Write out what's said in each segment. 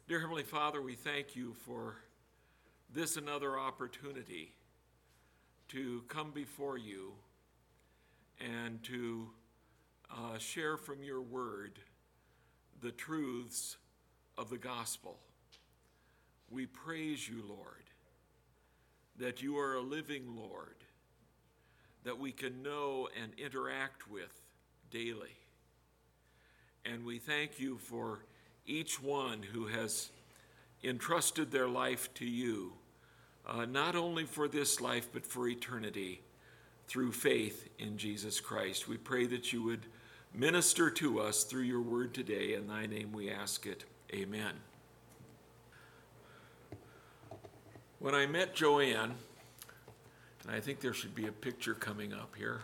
Dear Heavenly Father, we thank you for this another opportunity to come before you and to share from your word the truths of the gospel. We praise you, Lord, that you are a living Lord that we can know and interact with daily. And we thank you for each one who has entrusted their life to you, not only for this life, but for eternity, through faith in Jesus Christ. We pray that you would minister to us through your word today. In thy name we ask it. Amen. When I met Joanne, and I think there should be a picture coming up here.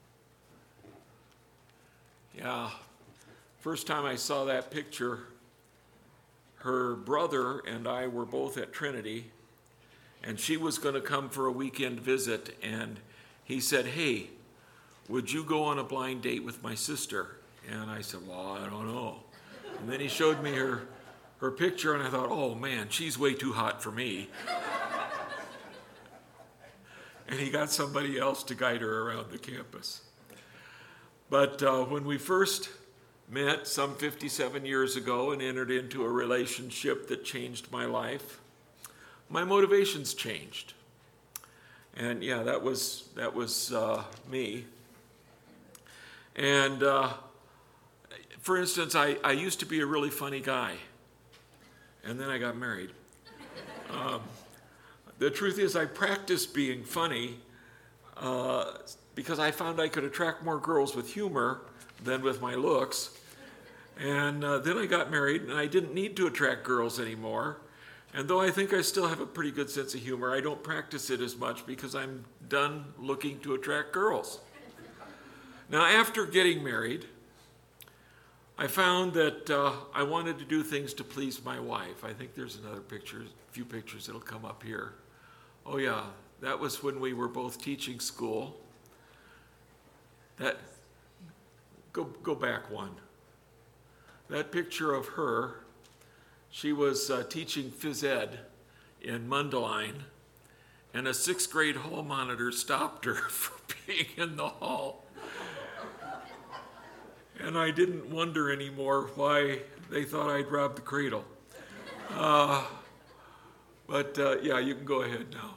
Yeah, first time I saw that picture, her brother and I were both at Trinity, and she was going to come for a weekend visit, and he said, "Hey, would you go on a blind date with my sister?" And I said, "Well, I don't know." And then he showed me her picture, and I thought, "Oh man, she's way too hot for me." And he got somebody else to guide her around the campus. But when we first met some 57 years ago and entered into a relationship that changed my life, my motivations changed. And yeah, that was me. And for instance, I used to be a really funny guy, and then I got married. The truth is, I practiced being funny because I found I could attract more girls with humor than with my looks. And then I got married, and I didn't need to attract girls anymore. And though I think I still have a pretty good sense of humor, I don't practice it as much because I'm done looking to attract girls. Now, after getting married, I found that I wanted to do things to please my wife. I think there's another picture, a few pictures that'll come up here. Oh yeah, that was when we were both teaching school. Go back one. That picture of her, she was teaching phys ed in Mundelein, and a 6th grade hall monitor stopped her from being in the hall. And I didn't wonder anymore why they thought I'd robbed the cradle. But yeah, you can go ahead now.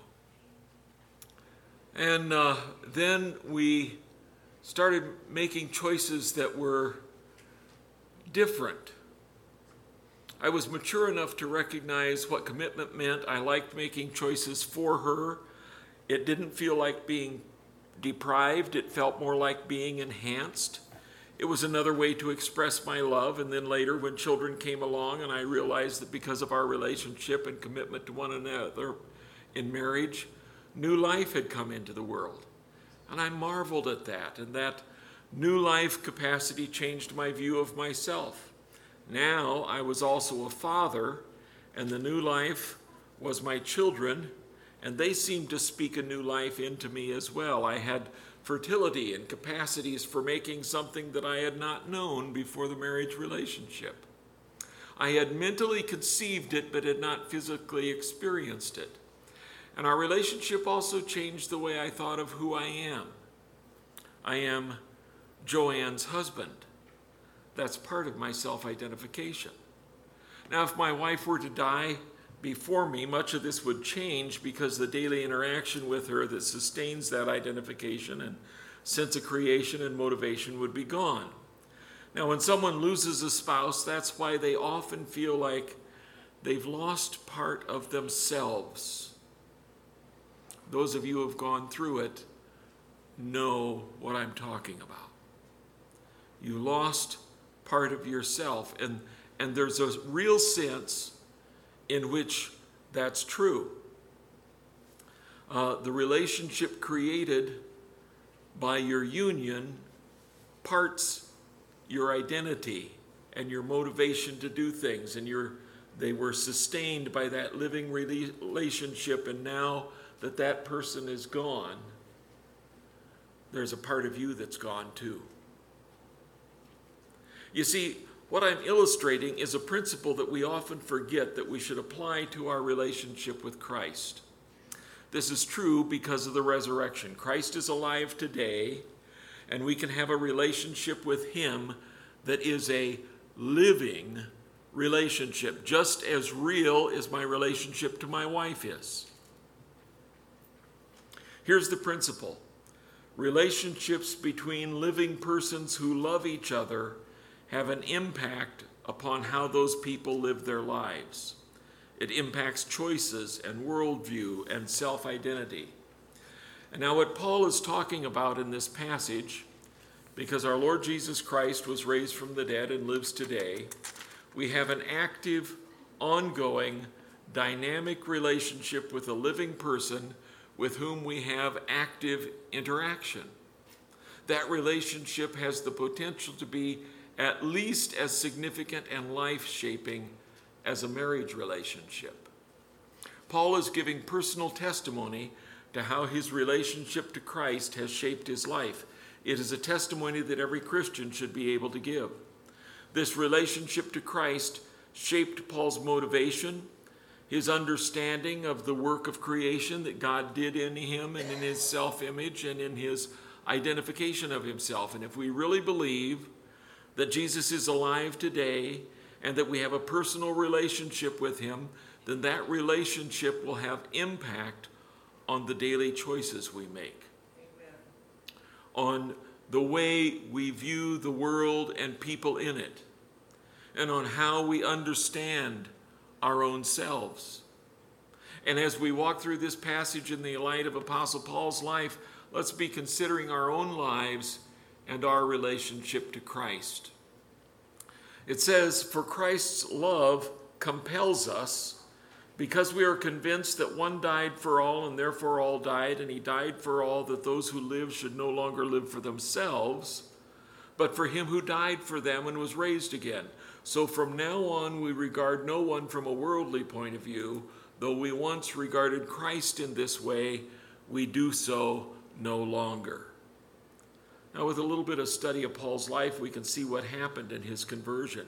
And then we started making choices that were different. I was mature enough to recognize what commitment meant. I liked making choices for her. It didn't feel like being deprived. It felt more like being enhanced. It was another way to express my love. And then later, when children came along and I realized that because of our relationship and commitment to one another in marriage, new life had come into the world. And I marveled at that. And that new life capacity changed my view of myself. Now I was also a father, and the new life was my children, and they seemed to speak a new life into me as well. I had fertility and capacities for making something that I had not known before the marriage relationship. I had mentally conceived it, but had not physically experienced it. And our relationship also changed the way I thought of who I am. I am Joanne's husband. That's part of my self-identification. Now, if my wife were to die before me, much of this would change because the daily interaction with her that sustains that identification and sense of creation and motivation would be gone. Now, when someone loses a spouse, that's why they often feel like they've lost part of themselves. Those of you who have gone through it know what I'm talking about. You lost part of yourself, and there's a real sense in which that's true. The relationship created by your union parts your identity and your motivation to do things, and they were sustained by that living relationship, and now that person is gone, there's a part of you that's gone too. You see, What I'm illustrating is a principle that we often forget that we should apply to our relationship with Christ. This is true because of the resurrection. Christ is alive today, and we can have a relationship with him that is a living relationship, just as real as my relationship to my wife is. Here's the principle. Relationships between living persons who love each other have an impact upon how those people live their lives. It impacts choices and worldview and self-identity. And now what Paul is talking about in this passage, because our Lord Jesus Christ was raised from the dead and lives today, we have an active, ongoing, dynamic relationship with a living person with whom we have active interaction. That relationship has the potential to be at least as significant and life-shaping as a marriage relationship. Paul is giving personal testimony to how his relationship to Christ has shaped his life. It is a testimony that every Christian should be able to give. This relationship to Christ shaped Paul's motivation, his understanding of the work of creation that God did in him and in his self-image and in his identification of himself. And if we really believe that Jesus is alive today and that we have a personal relationship with him, then that relationship will have impact on the daily choices we make. Amen. On the way we view the world and people in it, and on how we understand our own selves. And as we walk through this passage in the light of Apostle Paul's life, let's be considering our own lives and our relationship to Christ. It says, "For Christ's love compels us, because we are convinced that one died for all, and therefore all died, and he died for all, that those who live should no longer live for themselves, but for him who died for them and was raised again. So from now on we regard no one from a worldly point of view. Though we once regarded Christ in this way, we do so no longer." Now, with a little bit of study of Paul's life, we can see what happened in his conversion.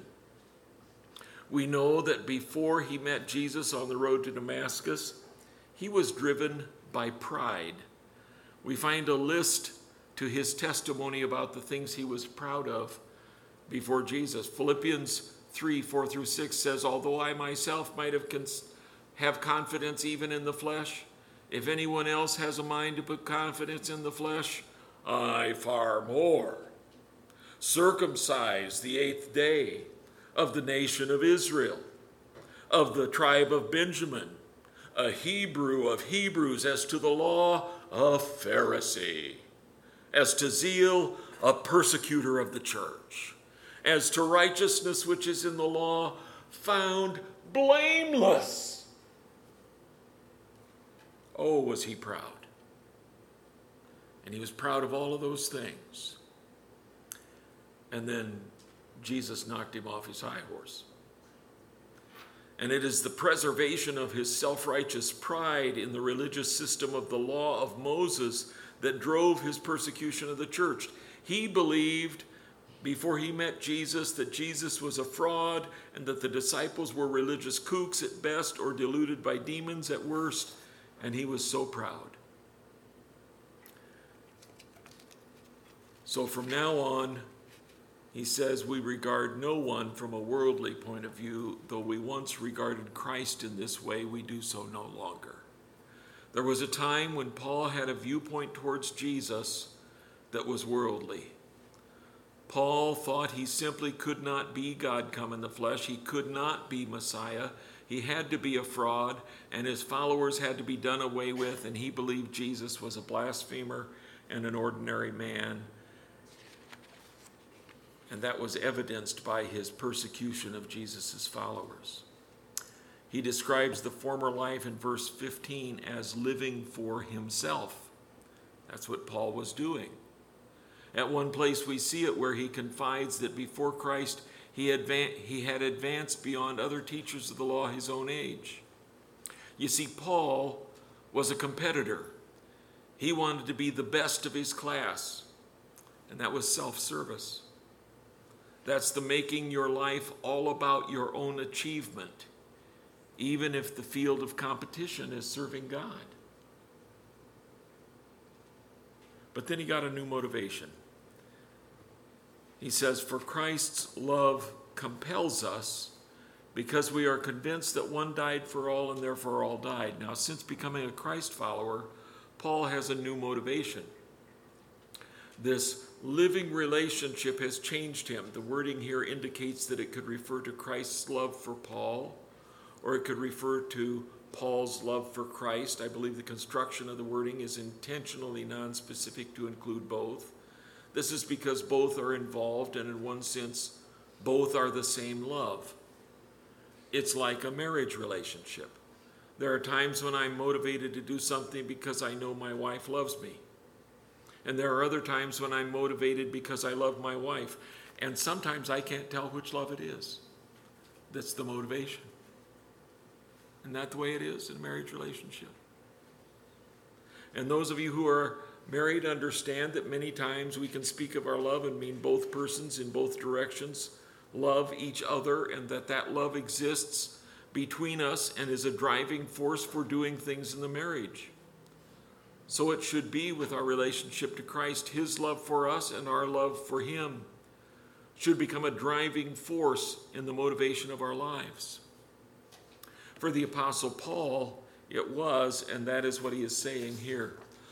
We know that before he met Jesus on the road to Damascus, he was driven by pride. We find a list to his testimony about the things he was proud of before Jesus. Philippians 3:4-6 says, "Although I myself might have confidence even in the flesh, if anyone else has a mind to put confidence in the flesh, I far more. Circumcised the 8th day, of the nation of Israel, of the tribe of Benjamin, a Hebrew of Hebrews, as to the law, a Pharisee, as to zeal, a persecutor of the church, as to righteousness which is in the law, found blameless." Oh, was he proud. And he was proud of all of those things. And then Jesus knocked him off his high horse. And it is the preservation of his self-righteous pride in the religious system of the law of Moses that drove his persecution of the church. He believed before he met Jesus that Jesus was a fraud and that the disciples were religious kooks at best or deluded by demons at worst, and he was so proud. So from now on, he says, we regard no one from a worldly point of view. Though we once regarded Christ in this way, we do so no longer. There was a time when Paul had a viewpoint towards Jesus that was worldly. Paul thought he simply could not be God come in the flesh. He could not be Messiah. He had to be a fraud, and his followers had to be done away with, and he believed Jesus was a blasphemer and an ordinary man. And that was evidenced by his persecution of Jesus' followers. He describes the former life in verse 15 as living for himself. That's what Paul was doing. At one place we see it where he confides that before Christ he had advanced beyond other teachers of the law his own age. You see, Paul was a competitor. He wanted to be the best of his class, and that was self-service. That's the making your life all about your own achievement, even if the field of competition is serving God. But then he got a new motivation. He says, "For Christ's love compels us, because we are convinced that one died for all and therefore all died." Now, since becoming a Christ follower, Paul has a new motivation. This living relationship has changed him. The wording here indicates that it could refer to Christ's love for Paul, or it could refer to Paul's love for Christ. I believe the construction of the wording is intentionally nonspecific to include both. This is because both are involved, and in one sense, both are the same love. It's like a marriage relationship. There are times when I'm motivated to do something because I know my wife loves me. And there are other times when I'm motivated because I love my wife. And sometimes I can't tell which love it is. That's the motivation. Isn't that the way it is in a marriage relationship? And those of you who are married understand that many times we can speak of our love and mean both persons in both directions love each other, and that love exists between us and is a driving force for doing things in the marriage. So it should be with our relationship to Christ. His love for us and our love for him should become a driving force in the motivation of our lives. For the Apostle Paul, it was, and that is what he is saying here.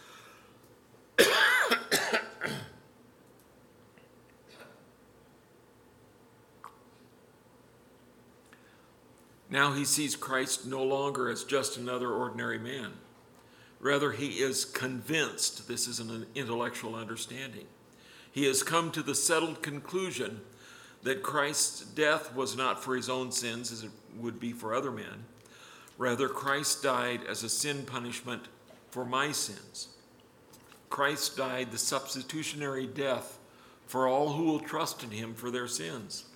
Now he sees Christ no longer as just another ordinary man. Rather, he is convinced. This is an intellectual understanding. He has come to the settled conclusion that Christ's death was not for his own sins, as it would be for other men. Rather, Christ died as a sin punishment for my sins. Christ died the substitutionary death for all who will trust in him for their sins.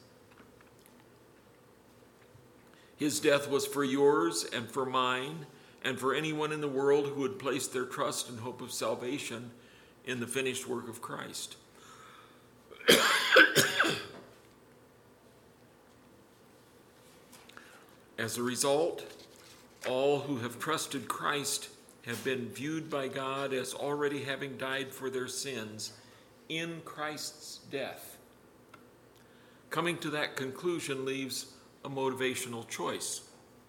His death was for yours and for mine and for anyone in the world who would place their trust and hope of salvation in the finished work of Christ. As a result, all who have trusted Christ have been viewed by God as already having died for their sins in Christ's death. Coming to that conclusion leaves a motivational choice.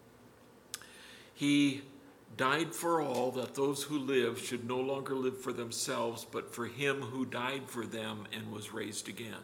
He died for all, that those who live should no longer live for themselves, but for him who died for them and was raised again.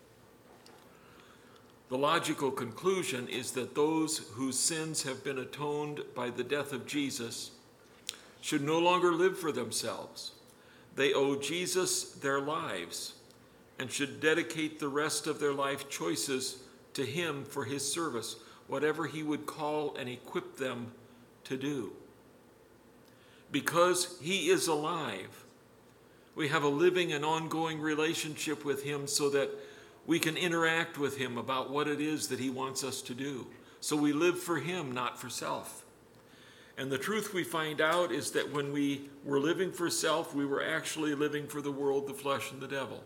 The logical conclusion is that those whose sins have been atoned by the death of Jesus should no longer live for themselves. They owe Jesus their lives and should dedicate the rest of their life choices to him for his service, whatever he would call and equip them to do. Because he is alive, we have a living and ongoing relationship with him so that we can interact with him about what it is that he wants us to do. So we live for him, not for self. And the truth we find out is that when we were living for self, we were actually living for the world, the flesh, and the devil.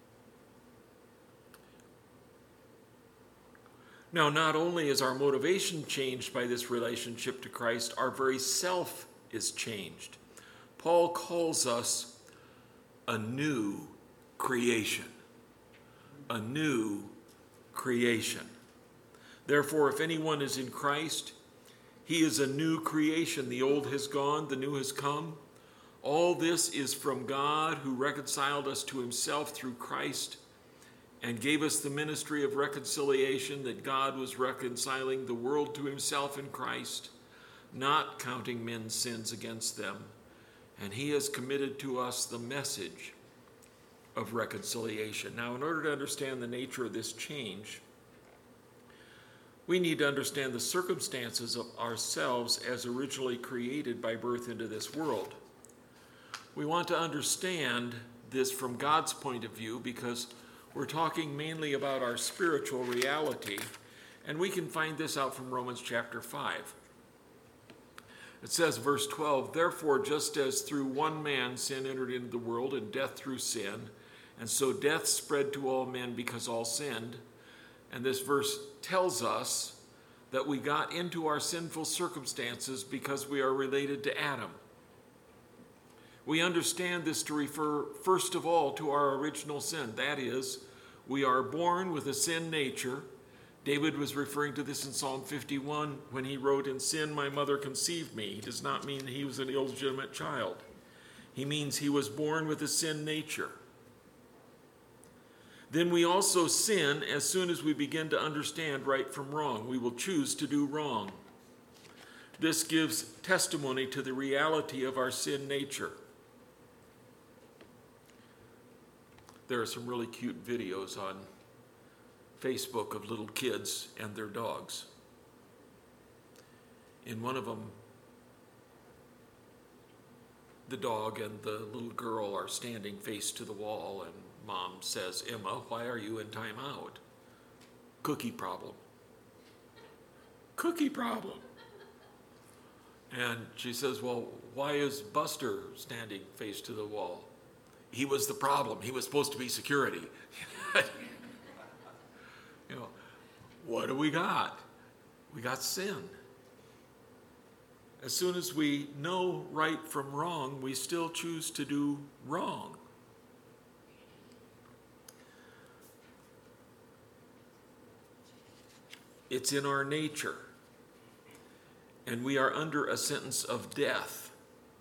Now, not only is our motivation changed by this relationship to Christ, our very self is changed. Paul calls us a new creation. A new creation. Therefore, if anyone is in Christ, he is a new creation. The old has gone, the new has come. All this is from God, who reconciled us to himself through Christ and gave us the ministry of reconciliation, that God was reconciling the world to himself in Christ, not counting men's sins against them. And he has committed to us the message of reconciliation. Now, in order to understand the nature of this change, we need to understand the circumstances of ourselves as originally created by birth into this world. We want to understand this from God's point of view because we're talking mainly about our spiritual reality, and we can find this out from Romans chapter 5. It says, verse 12, "Therefore, just as through one man sin entered into the world, and death through sin, and so death spread to all men because all sinned, And this verse tells us that we got into our sinful circumstances because we are related to Adam. We understand this to refer, first of all, to our original sin. That is, we are born with a sin nature. David was referring to this in Psalm 51 when he wrote, "In sin my mother conceived me." He does not mean he was an illegitimate child. He means he was born with a sin nature. Then we also sin as soon as we begin to understand right from wrong. We will choose to do wrong. This gives testimony to the reality of our sin nature. There are some really cute videos on Facebook of little kids and their dogs. In one of them, the dog and the little girl are standing face to the wall, and Mom says, "Emma, why are you in timeout?" Cookie problem. Cookie problem. And she says, "Well, why is Buster standing face to the wall?" He was the problem. He was supposed to be security. What do we got? We got sin. As soon as we know right from wrong, we still choose to do wrong. It's in our nature, and we are under a sentence of death.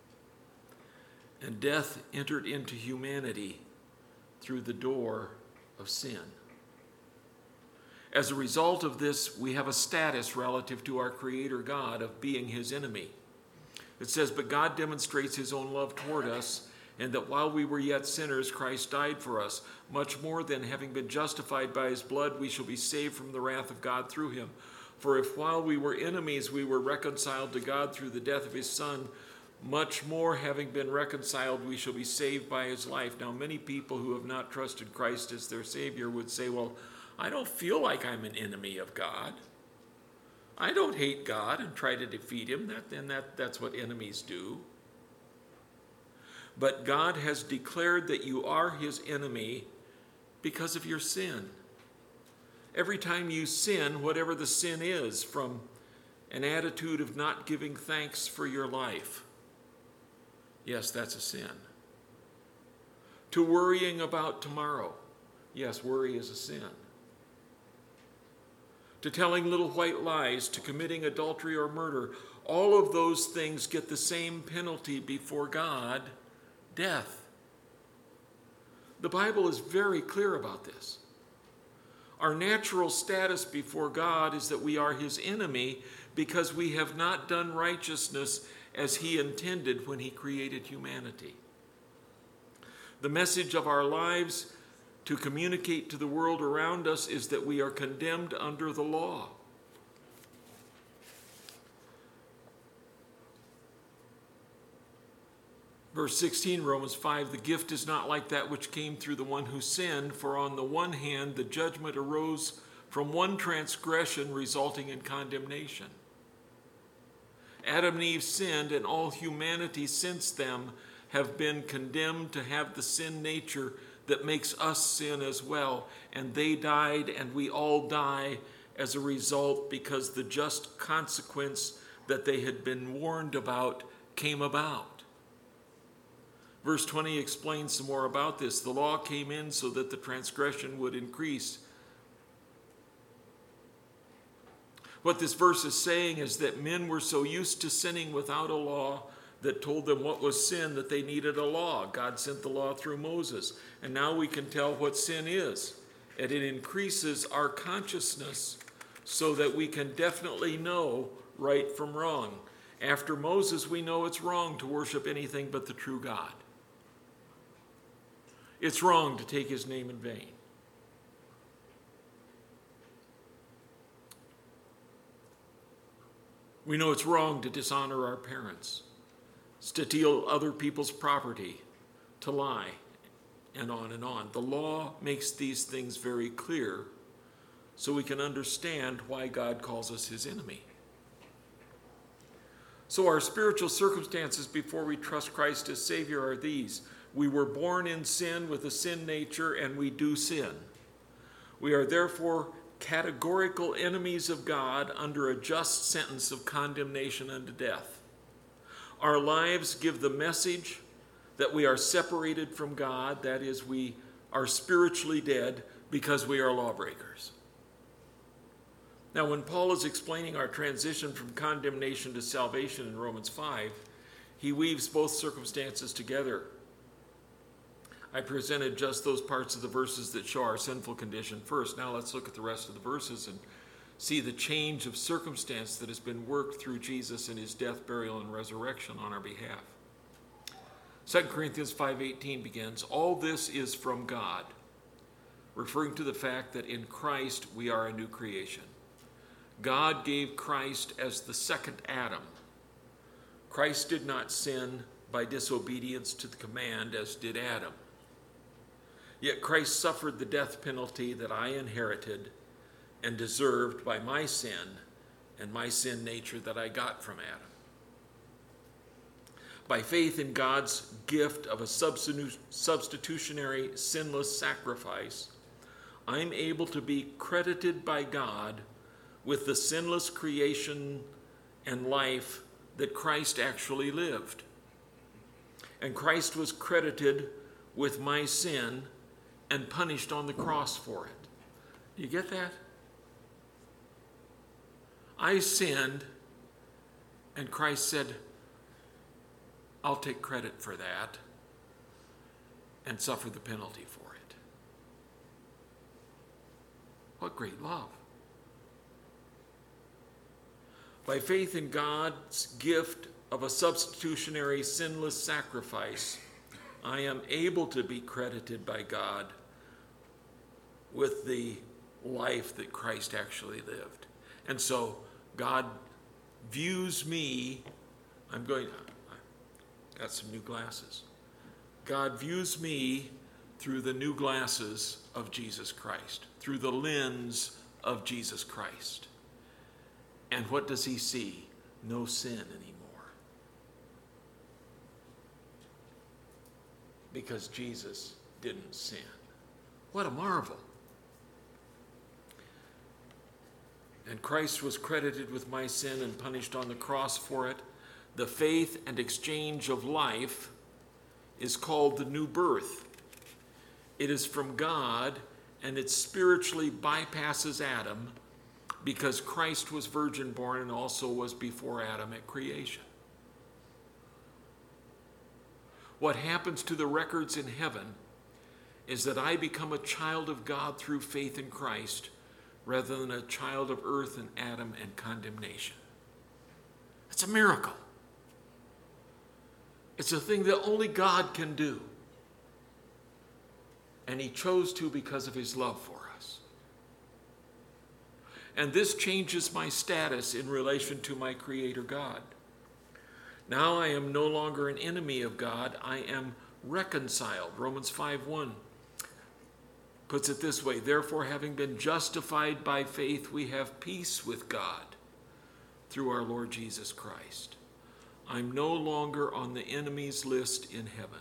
And death entered into humanity through the door of sin. As a result of this, we have a status relative to our Creator God of being his enemy. It says, "But God demonstrates his own love toward us, and that while we were yet sinners, Christ died for us. Much more than, having been justified by his blood, we shall be saved from the wrath of God through him. For if while we were enemies, we were reconciled to God through the death of his Son, much more, having been reconciled, we shall be saved by his life." Now, many people who have not trusted Christ as their Savior would say, "Well, I don't feel like I'm an enemy of God. I don't hate God and try to defeat him." That's what enemies do. But God has declared that you are his enemy because of your sin. Every time you sin, whatever the sin is, from an attitude of not giving thanks for your life, yes, that's a sin. To worrying about tomorrow, yes, worry is a sin. To telling little white lies, to committing adultery or murder, all of those things get the same penalty before God: death. The Bible is very clear about this. Our natural status before God is that we are his enemy because we have not done righteousness as he intended when he created humanity. The message of our lives to communicate to the world around us is that we are condemned under the law. Verse 16, Romans 5, "The gift is not like that which came through the one who sinned, for on the one hand the judgment arose from one transgression, resulting in condemnation. Adam and Eve sinned, and all humanity since them have been condemned to have the sin nature that makes us sin as well. And they died, and we all die as a result, because the just consequence that they had been warned about came about." Verse 20 explains some more about this. "The law came in so that the transgression would increase." What this verse is saying is that men were so used to sinning without a law that told them what was sin that they needed a law. God sent the law through Moses, and now we can tell what sin is. And it increases our consciousness so that we can definitely know right from wrong. After Moses, we know it's wrong to worship anything but the true God. It's wrong to take his name in vain. We know it's wrong to dishonor our parents, to steal other people's property, to lie, and on and on. The law makes these things very clear so we can understand why God calls us his enemy. So our spiritual circumstances before we trust Christ as Savior are these. We were born in sin with a sin nature, and we do sin. We are therefore categorical enemies of God under a just sentence of condemnation unto death. Our lives give the message that we are separated from God, that is, we are spiritually dead because we are lawbreakers. Now, when Paul is explaining our transition from condemnation to salvation in Romans 5, he weaves both circumstances together. I presented just those parts of the verses that show our sinful condition first. Now let's look at the rest of the verses and see the change of circumstance that has been worked through Jesus in his death, burial, and resurrection on our behalf. 2 Corinthians 5:18 begins, "All this is from God," referring to the fact that in Christ we are a new creation. God gave Christ as the second Adam. Christ did not sin by disobedience to the command as did Adam. Yet Christ suffered the death penalty that I inherited and deserved by my sin and my sin nature that I got from Adam. By faith in God's gift of a substitutionary sinless sacrifice, I'm able to be credited by God with the sinless creation and life that Christ actually lived. And Christ was credited with my sin and punished on the cross for it. Do you get that? I sinned, and Christ said, I'll take credit for that and suffer the penalty for it. What great love. By faith in God's gift of a substitutionary sinless sacrifice, I am able to be credited by God with the life that Christ actually lived. And so God views me, I got some new glasses. God views me through the new glasses of Jesus Christ, through the lens of Jesus Christ. And what does he see? No sin anymore. Because Jesus didn't sin. What a marvel. And Christ was credited with my sin and punished on the cross for it. The faith and exchange of life is called the new birth. It is from God, and it spiritually bypasses Adam, because Christ was virgin born and also was before Adam at creation. What happens to the records in heaven is that I become a child of God through faith in Christ rather than a child of earth and Adam and condemnation. It's a miracle. It's a thing that only God can do. And he chose to because of his love for us. And this changes my status in relation to my Creator God. Now I am no longer an enemy of God. I am reconciled. Romans 5:1 puts it this way, "Therefore, having been justified by faith, we have peace with God through our Lord Jesus Christ." I'm no longer on the enemies list in heaven.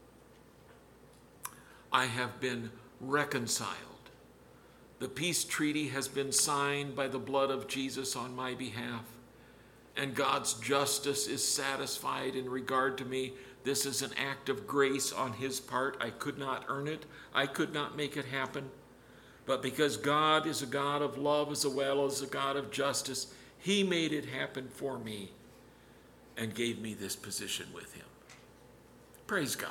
I have been reconciled. The peace treaty has been signed by the blood of Jesus on my behalf, and God's justice is satisfied in regard to me. This is an act of grace on his part. I could not earn it. I could not make it happen. But because God is a God of love as well as a God of justice, he made it happen for me and gave me this position with him. Praise God.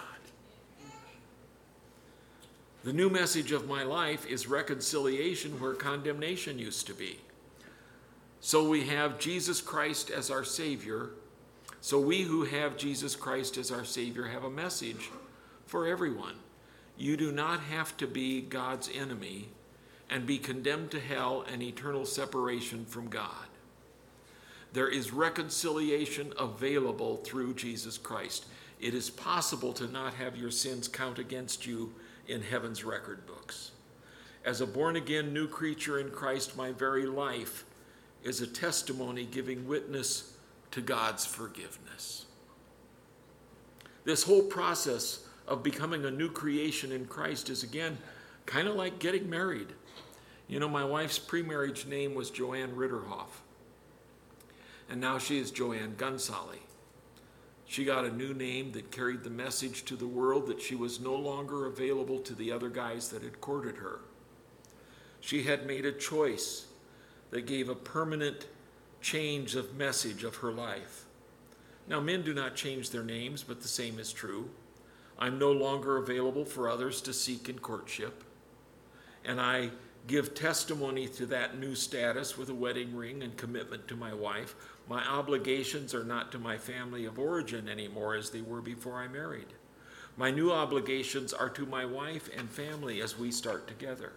The new message of my life is reconciliation where condemnation used to be. So we have Jesus Christ as our Savior. So we who have Jesus Christ as our Savior have a message for everyone. You do not have to be God's enemy and be condemned to hell and eternal separation from God. There is reconciliation available through Jesus Christ. It is possible to not have your sins count against you in heaven's record books. As a born-again new creature in Christ, my very life is a testimony giving witness to God's forgiveness. This whole process of becoming a new creation in Christ is, again, kind of like getting married. You know, my wife's pre-marriage name was Joanne Ritterhoff, and now she is Joanne Gunsali. She got a new name that carried the message to the world that she was no longer available to the other guys that had courted her. She had made a choice that gave a permanent change of message of her life. Now, men do not change their names, but the same is true. I'm no longer available for others to seek in courtship, and I give testimony to that new status with a wedding ring and commitment to my wife. My obligations are not to my family of origin anymore as they were before I married. My new obligations are to my wife and family as we start together.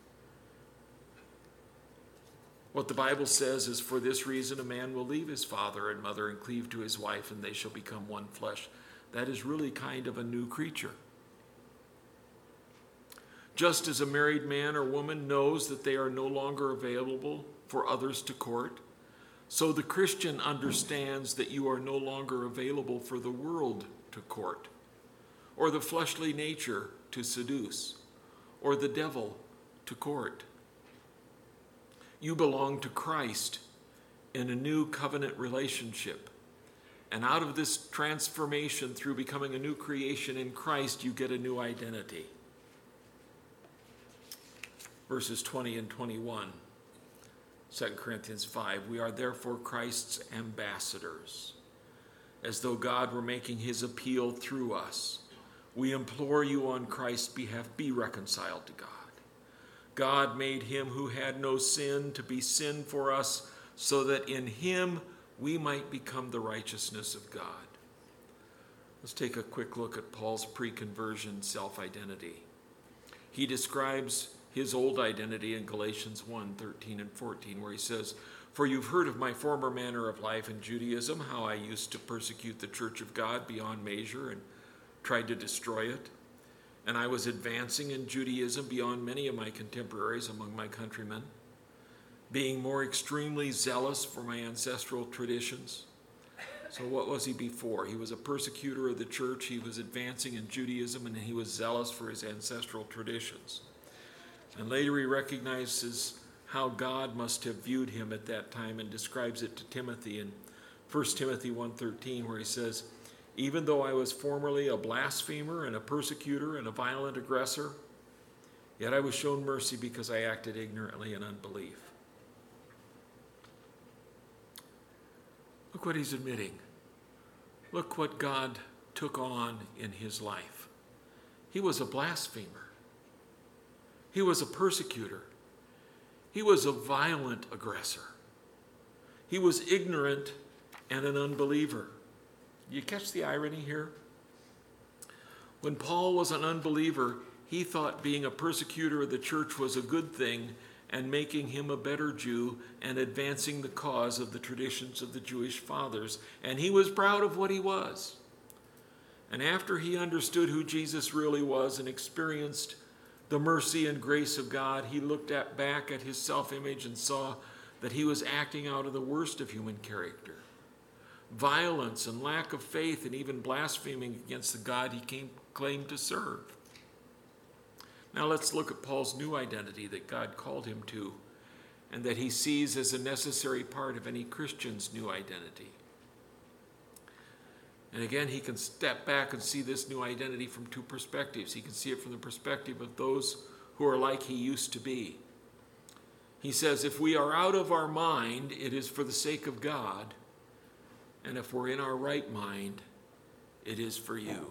What the Bible says is, for this reason a man will leave his father and mother and cleave to his wife, and they shall become one flesh. That is really kind of a new creature. Just as a married man or woman knows that they are no longer available for others to court, so the Christian understands that you are no longer available for the world to court, or the fleshly nature to seduce, or the devil to court. You belong to Christ in a new covenant relationship. And out of this transformation through becoming a new creation in Christ, you get a new identity. Verses 20 and 21, 2 Corinthians 5, we are therefore Christ's ambassadors, as though God were making his appeal through us. We implore you on Christ's behalf, be reconciled to God. God made him who had no sin to be sin for us, so that in him we might become the righteousness of God. Let's take a quick look at Paul's pre-conversion self-identity. He describes his old identity in Galatians 1:13 and 14, where he says, "For you've heard of my former manner of life in Judaism, how I used to persecute the church of God beyond measure and tried to destroy it. And I was advancing in Judaism beyond many of my contemporaries among my countrymen, being more extremely zealous for my ancestral traditions." So what was he before? He was a persecutor of the church. He was advancing in Judaism, and he was zealous for his ancestral traditions. And later he recognizes how God must have viewed him at that time and describes it to Timothy in 1 Timothy 1:13, where he says, "Even though I was formerly a blasphemer and a persecutor and a violent aggressor, yet I was shown mercy because I acted ignorantly in unbelief." Look what he's admitting. Look what God took on in his life. He was a blasphemer. He was a persecutor. He was a violent aggressor. He was ignorant and an unbeliever. You catch the irony here? When Paul was an unbeliever, he thought being a persecutor of the church was a good thing and making him a better Jew and advancing the cause of the traditions of the Jewish fathers. And he was proud of what he was. And after he understood who Jesus really was and experienced the mercy and grace of God, he looked back at his self-image and saw that he was acting out of the worst of human character. Violence and lack of faith and even blaspheming against the God he claimed to serve. Now let's look at Paul's new identity that God called him to and that he sees as a necessary part of any Christian's new identity. And again, he can step back and see this new identity from two perspectives. He can see it from the perspective of those who are like he used to be. He says, if we are out of our mind, it is for the sake of God. And if we're in our right mind, it is for you.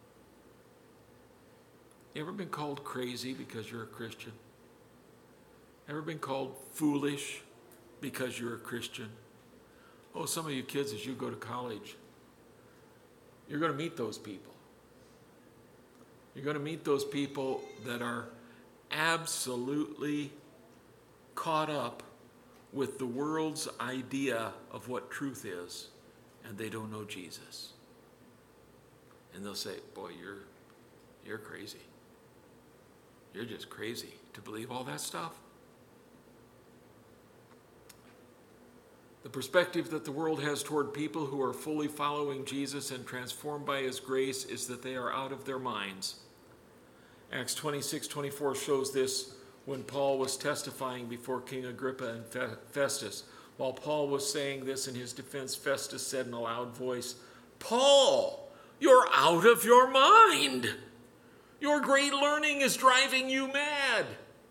You ever been called crazy because you're a Christian? Ever been called foolish because you're a Christian? Oh, some of you kids, as you go to college, you're going to meet those people. You're going to meet those people that are absolutely caught up with the world's idea of what truth is, and they don't know Jesus. And they'll say, boy, you're crazy. You're just crazy to believe all that stuff. The perspective that the world has toward people who are fully following Jesus and transformed by his grace is that they are out of their minds. Acts 26:24 shows this when Paul was testifying before King Agrippa and Festus. While Paul was saying this in his defense, Festus said in a loud voice, "Paul, you're out of your mind. Your great learning is driving you mad."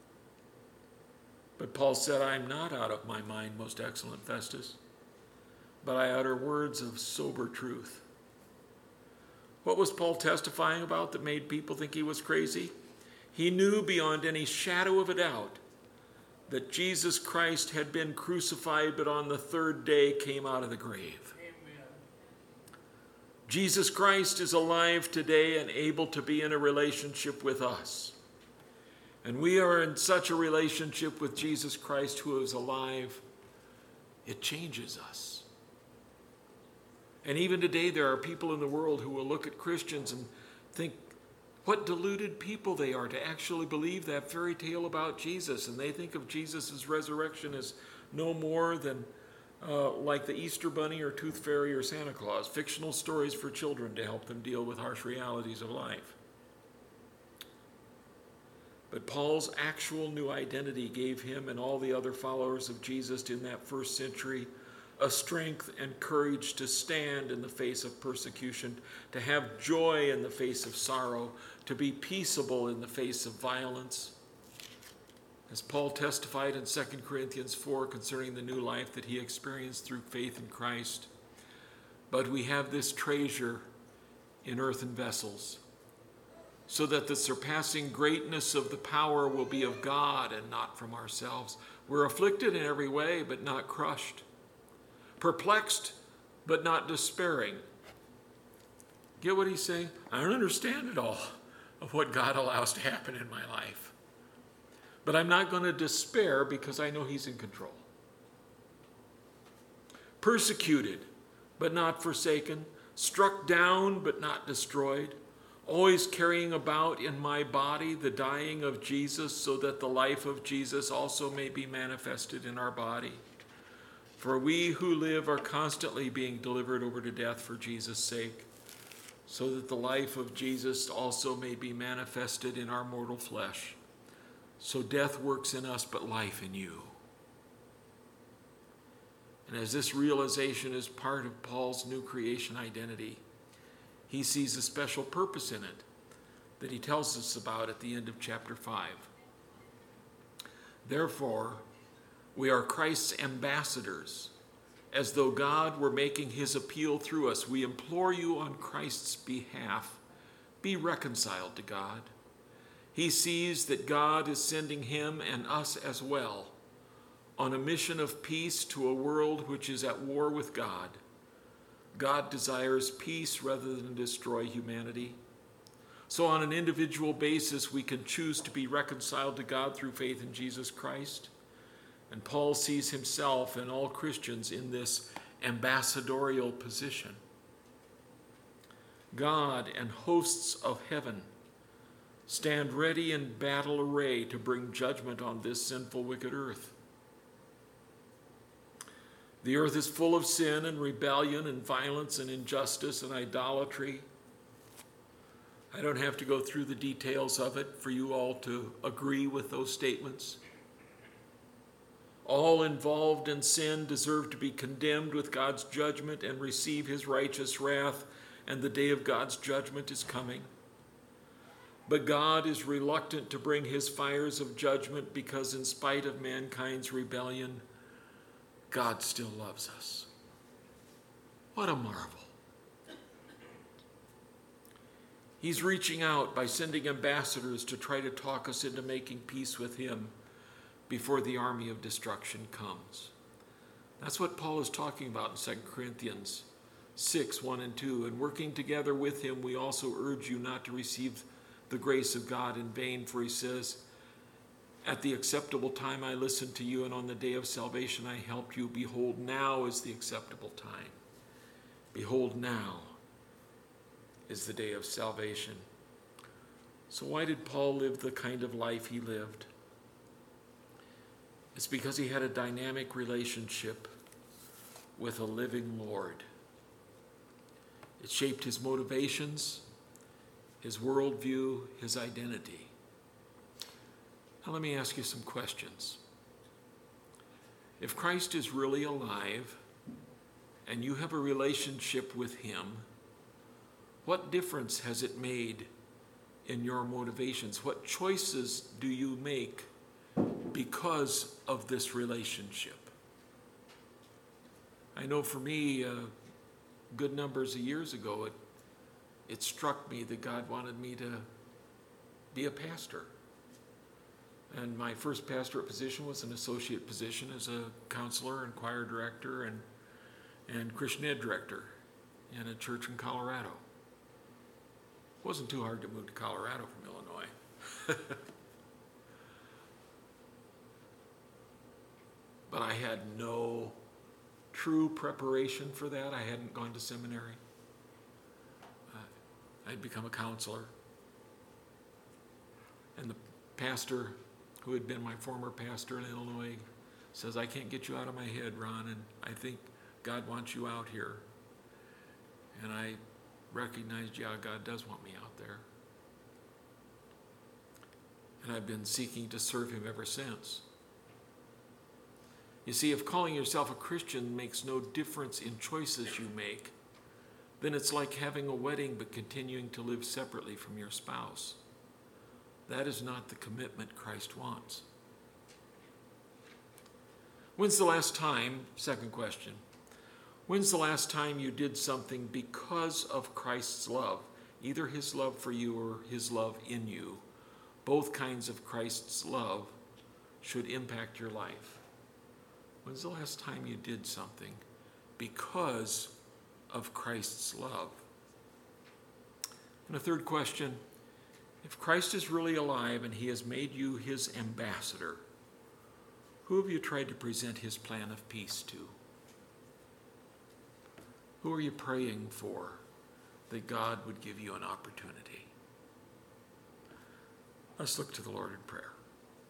But Paul said, "I am not out of my mind, most excellent Festus, but I utter words of sober truth." What was Paul testifying about that made people think he was crazy? He knew beyond any shadow of a doubt that Jesus Christ had been crucified, but on the third day came out of the grave. Amen. Jesus Christ is alive today and able to be in a relationship with us. And we are in such a relationship with Jesus Christ, who is alive, it changes us. And even today, there are people in the world who will look at Christians and think what deluded people they are to actually believe that fairy tale about Jesus. And they think of Jesus' resurrection as no more than like the Easter Bunny or Tooth Fairy or Santa Claus, fictional stories for children to help them deal with harsh realities of life. But Paul's actual new identity gave him and all the other followers of Jesus in that first century a strength and courage to stand in the face of persecution, to have joy in the face of sorrow, to be peaceable in the face of violence. As Paul testified in 2 Corinthians 4 concerning the new life that he experienced through faith in Christ. But we have this treasure in earthen vessels, so that the surpassing greatness of the power will be of God and not from ourselves. We're afflicted in every way, but not crushed. Perplexed, but not despairing. Get what he's saying? I don't understand it all of what God allows to happen in my life. But I'm not going to despair because I know he's in control. Persecuted, but not forsaken. Struck down, but not destroyed. Always carrying about in my body the dying of Jesus, so that the life of Jesus also may be manifested in our body. For we who live are constantly being delivered over to death for Jesus' sake, so that the life of Jesus also may be manifested in our mortal flesh. So death works in us, but life in you. And as this realization is part of Paul's new creation identity, he sees a special purpose in it that he tells us about at the end of chapter 5. Therefore, we are Christ's ambassadors, as though God were making his appeal through us. We implore you on Christ's behalf, be reconciled to God. He sees that God is sending him and us as well on a mission of peace to a world which is at war with God. God desires peace rather than destroy humanity. So on an individual basis, we can choose to be reconciled to God through faith in Jesus Christ. And Paul sees himself and all Christians in this ambassadorial position. God and hosts of heaven stand ready in battle array to bring judgment on this sinful, wicked earth. The earth is full of sin and rebellion and violence and injustice and idolatry. I don't have to go through the details of it for you all to agree with those statements. All involved in sin deserve to be condemned with God's judgment and receive his righteous wrath, and the day of God's judgment is coming. But God is reluctant to bring his fires of judgment because in spite of mankind's rebellion, God still loves us. What a marvel. He's reaching out by sending ambassadors to try to talk us into making peace with him before the army of destruction comes. That's what Paul is talking about in 2 Corinthians 6, 1 and 2. And working together with him, we also urge you not to receive the grace of God in vain, for he says, at the acceptable time I listened to you, and on the day of salvation I helped you. Behold, now is the acceptable time. Behold, now is the day of salvation. So why did Paul live the kind of life he lived? It's because he had a dynamic relationship with a living Lord. It shaped his motivations, his worldview, his identity. Now let me ask you some questions. If Christ is really alive and you have a relationship with him, what difference has it made in your motivations? What choices do you make because of this relationship? I know for me, good numbers of years ago, it struck me that God wanted me to be a pastor. And my first pastorate position was an associate position as a counselor and choir director and Christian ed director in a church in Colorado. It wasn't too hard to move to Colorado from Illinois. But I had no true preparation for that. I hadn't gone to seminary. I'd become a counselor. And the pastor, who had been my former pastor in Illinois, says, I can't get you out of my head, Ron, and I think God wants you out here. And I recognized, yeah, God does want me out there. And I've been seeking to serve him ever since. You see, if calling yourself a Christian makes no difference in choices you make, then it's like having a wedding but continuing to live separately from your spouse. That is not the commitment Christ wants. When's the last time, second question, when's the last time you did something because of Christ's love, either his love for you or his love in you? Both kinds of Christ's love should impact your life. When's the last time you did something because of Christ's love? And a third question, if Christ is really alive and he has made you his ambassador, who have you tried to present his plan of peace to? Who are you praying for that God would give you an opportunity? Let's look to the Lord in prayer.